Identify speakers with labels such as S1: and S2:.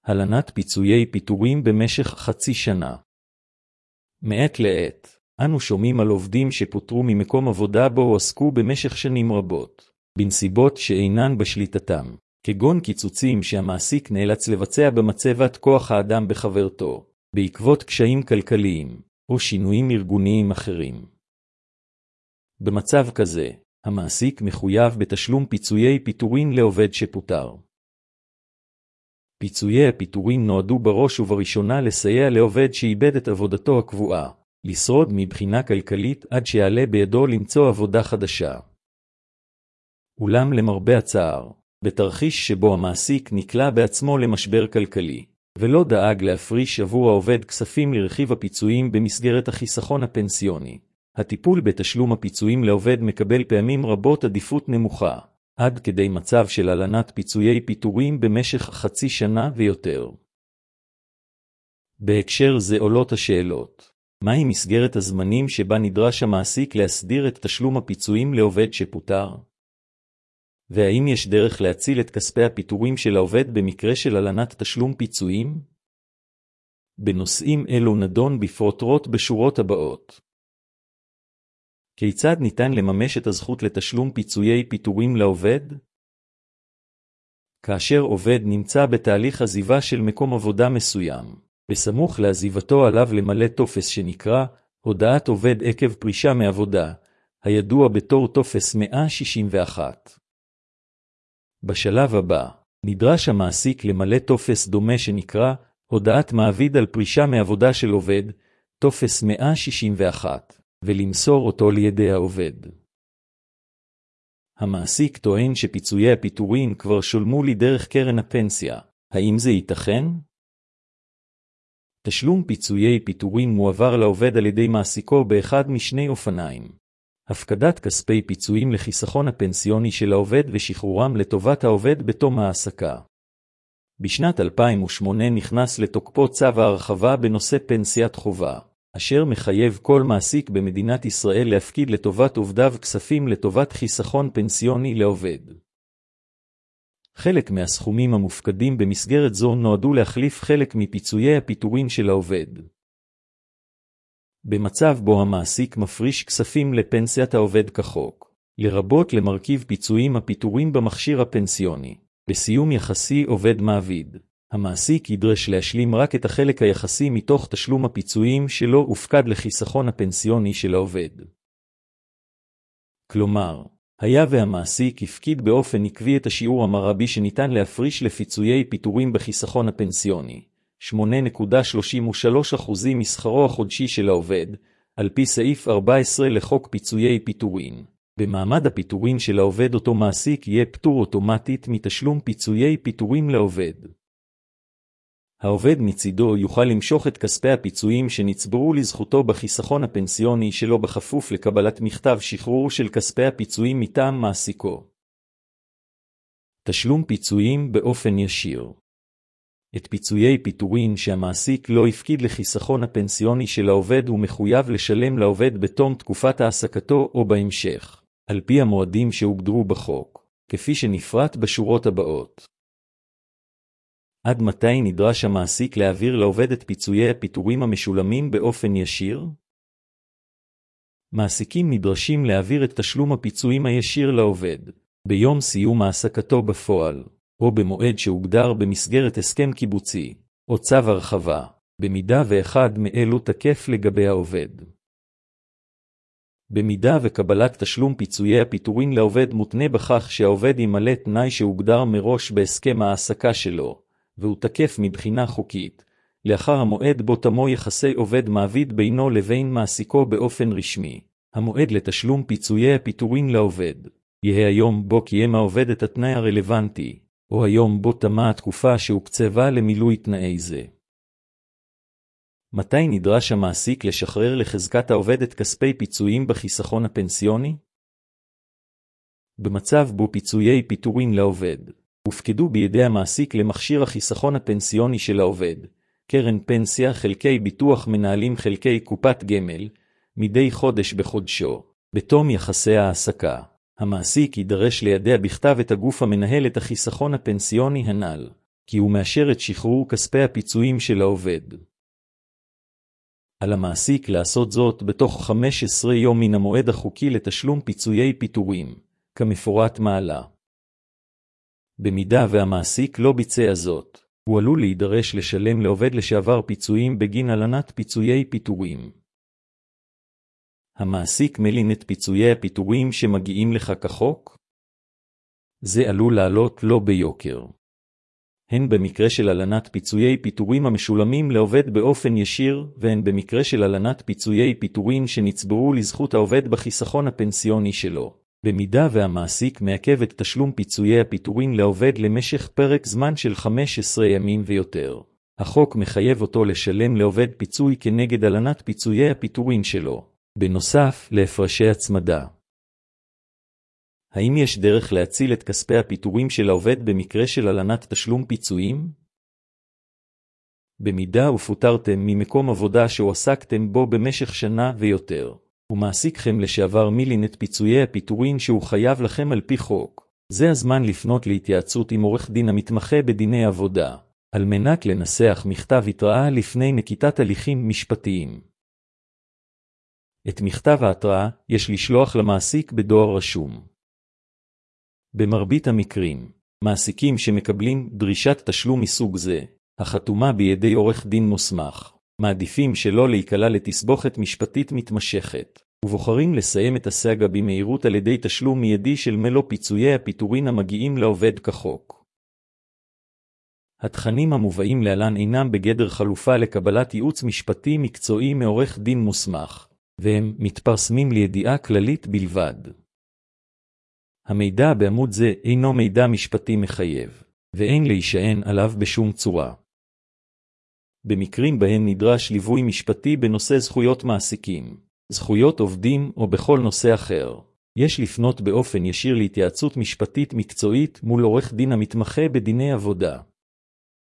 S1: הלנת פיצויי פיטורים במשך חצי שנה. מעת לעת, אנו שומעים על עובדים שפוטרו ממקום עבודה בו הועסקו במשך שנים רבות, בנסיבות שאינן בשליטתם, כגון קיצוצים שהמעסיק נאלץ לבצע במצבת כוח האדם בחברתו, בעקבות קשיים כלכליים, או שינויים ארגוניים אחרים. במצב כזה, המעסיק מחויב בתשלום פיצויי פיטורין לעובד שפוטר. פיצויי הפיטורין נועדו בראש ובראשונה לסייע לעובד שאיבד את עבודתו הקבועה, לשרוד מבחינה כלכלית עד שיעלה בידו למצוא עבודה חדשה. אולם למרבה הצער, בתרחיש שבו המעסיק נקלע בעצמו למשבר כלכלי, ולא דאג להפריש עבור העובד כספים לרכיב הפיצויים במסגרת החיסכון הפנסיוני, הטיפול בתשלום הפיצויים לעובד מקבל פעמים רבות עדיפות נמוכה, עד כדי מצב של הלנת פיצויי פיטורים במשך חצי שנה ויותר. בהקשר זה עולות השאלות: מהי מסגרת הזמנים שבה נדרש המעסיק להסדיר את תשלום הפיצויים לעובד שפוטר? והאם יש דרך להציל את כספי הפיטורים של העובד במקרה של הלנת תשלום פיצויים? בנושאים אלו נדון בפרוטרוט בשורות הבאות. כיצד ניתן לממש את הזכות לתשלום פיצויי פיטורים לעובד? כאשר עובד נמצא בתהליך עזיבה של מקום עבודה מסוים, בסמוך לעזיבתו עליו למלא טופס שנקרא הודעת עובד עקב פרישה מעבודה, הידוע בתור טופס 161. בשלב הבא, נדרש המעסיק למלא טופס דומה שנקרא הודעת מעביד על פרישה מעבודה של עובד, טופס 161, ולמסור אותו לידי העובד. המעסיק טוען שפיצויי הפיטורין כבר שולמו לי דרך קרן הפנסיה. האם זה ייתכן? תשלום פיצויי פיטורין מועבר לעובד על ידי מעסיקו באחד משני אופניים: הפקדת כספי פיצויים לחיסכון הפנסיוני של העובד ושחרורם לטובת העובד בתום העסקה. בשנת 2008 נכנס לתוקפו צו ההרחבה בנושא פנסיית חובה, אשר מחייב כל מעסיק במדינת ישראל להפקיד לטובת עובדיו כספים לטובת חיסכון פנסיוני לעובד. חלק מהסכומים המופקדים במסגרת זו נועדו להחליף חלק מפיצויי הפיטורין של העובד. במצב בו המעסיק מפריש כספים לפנסיית העובד כחוק, לרבות למרכיב פיצויים הפיטורים במכשיר הפנסיוני, בסיום יחסי עובד-מעביד, המעסיק ידרש להשלים רק את החלק היחסי מתוך תשלום הפיצויים שלו הופקד לחיסכון הפנסיוני של העובד. כלומר, היה והמעסיק הפקיד באופן עקבי את השיעור המרבי שניתן להפריש לפיצויי פיטורים בחיסכון הפנסיוני, 8.33% משכרו החודשי של העובד, על פי סעיף 14 לחוק פיצויי פיטורין. במעמד הפיטורין של העובד אותו מעסיק יהיה פטור אוטומטית מתשלום פיצויי פיטורים לעובד. העובד מצידו יוכל למשוך את כספי הפיצויים שנצברו לזכותו בחיסכון הפנסיוני שלו בכפוף לקבלת מכתב שחרור של כספי הפיצויים מטעם מעסיקו. תשלום פיצויים באופן ישיר. את פיצויי פיטורין שהמעסיק לא הפקיד לחיסכון הפנסיוני של העובד הוא מחויב לשלם לעובד בתום תקופת העסקתו או בהמשך, על פי המועדים שהוגדרו בחוק, כפי שנפרט בשורות הבאות. עד מתי נדרש המעסיק להעביר לעובד את פיצויי הפיטורים המשולמים באופן ישיר? מעסיקים נדרשים להעביר את תשלום הפיצויים הישיר לעובד, ביום סיום העסקתו בפועל, או במועד שהוגדר במסגרת הסכם קיבוצי, או צו הרחבה, במידה ואחד מאלו תקף לגבי העובד. במידה וקבלת תשלום פיצויי הפיטורין לעובד מותנה בכך שהעובד ימלא תנאי שהוגדר מראש בהסכם העסקה שלו, והוא תקף מבחינה חוקית, לאחר המועד בו תמו יחסי עובד מעביד בינו לבין מעסיקו באופן רשמי, המועד לתשלום פיצויי הפיטורין לעובד, יהיה היום בו קיים העובד את התנאי הרלוונטי, או היום בו תמה התקופה שהוקצבה למילוי תנאי זה. מתי נדרש המעסיק לשחרר לחזקת העובד את כספי פיצויים בחיסכון הפנסיוני? במצב בו פיצויי פיטורין לעובד הופקדו בידי המעסיק למכשיר החיסכון הפנסיוני של העובד, קרן פנסיה, חלקי ביטוח מנהלים, חלקי קופת גמל, מדי חודש בחודשו, בתום יחסי העסקה. המעסיק יידרש לידע בכתב את הגוף המנהל את החיסכון הפנסיוני הנ"ל, כי הוא מאשר את שחרור כספי הפיצויים של העובד. על המעסיק לעשות זאת בתוך 15 יום מן המועד החוקי לתשלום פיצויי פיטורים, כמפורט מעלה. במידה והמעסיק לא ביצע זאת, הוא עלול להידרש לשלם לעובד לשעבר פיצויים בגין הלנת פיצויי פיטורים. המעסיק מלין את פיצויי הפיטורים שמגיעים לך כחוק? זה עלול לעלות לו ביוקר. הן במקרה של הלנת פיצויי פיטורים המשולמים לעובד באופן ישיר, והן במקרה של הלנת פיצויי פיטורים שנצברו לזכות העובד בחיסכון הפנסיוני שלו. במידה והמעסיק מעכב את תשלום פיצויי הפיטורים לעובד למשך פרק זמן של 15 ימים ויותר, החוק מחייב אותו לשלם לעובד פיצוי כנגד הלנת פיצויי הפיטורים שלו, בנוסף להפרשי הצמדה. האם יש דרך להציל את כספי הפיטורים של העובד במקרה של הלנת תשלום פיצויים? במידה ופוטרתם ממקום עבודה שהועסקתם בו במשך שנה ויותר, ומעסיקכם לשעבר מלין את פיצויי הפיטורים שהוא חייב לכם על פי חוק, זה הזמן לפנות להתייעצות עם עורך דין המתמחה בדיני עבודה, על מנת לנסח מכתב התראה לפני נקיטת הליכים משפטיים. את מכתב ההתראה יש לשלוח למעסיק בדואר רשום. במרבית המקרים, מעסיקים שמקבלים דרישת תשלום מסוג זה, החתומה בידי עורך דין מוסמך, מעדיפים שלא להיקלע לתסבוכת משפטית מתמשכת, ובוחרים לסיים את הסאגה במהירות על ידי תשלום מיידי של מלוא פיצויי הפיטורים המגיעים לעובד כחוק. התכנים המובאים להלן אינם בגדר חלופה לקבלת ייעוץ משפטי מקצועי מעורך דין מוסמך, והם מתפרסמים לידיעה כללית בלבד. המידע בעמוד זה אינו מידע משפטי מחייב, ואין להישען עליו בשום צורה. במקרים בהם נדרש ליווי משפטי בנושא זכויות מעסיקים, זכויות עובדים או בכל נושא אחר, יש לפנות באופן ישיר להתייעצות משפטית מקצועית מול עורך דין המתמחה בדיני עבודה.